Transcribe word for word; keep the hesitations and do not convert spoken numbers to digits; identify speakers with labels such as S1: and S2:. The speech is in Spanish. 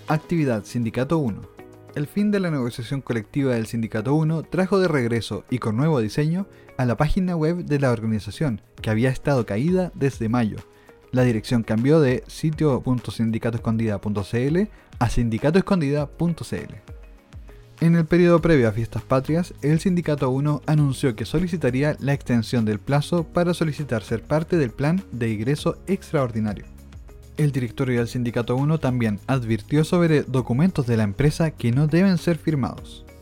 S1: Actividad Sindicato uno. El fin de la negociación colectiva del Sindicato uno trajo de regreso y con nuevo diseño a la página web de la organización, que había estado caída desde mayo. La dirección cambió de sitio punto sindicato escondida punto c l a sindicato escondida punto c l. En el periodo previo a Fiestas Patrias, el Sindicato uno anunció que solicitaría la extensión del plazo para solicitar ser parte del plan de ingreso extraordinario. El directorio del Sindicato uno también advirtió sobre documentos de la empresa que no deben ser firmados.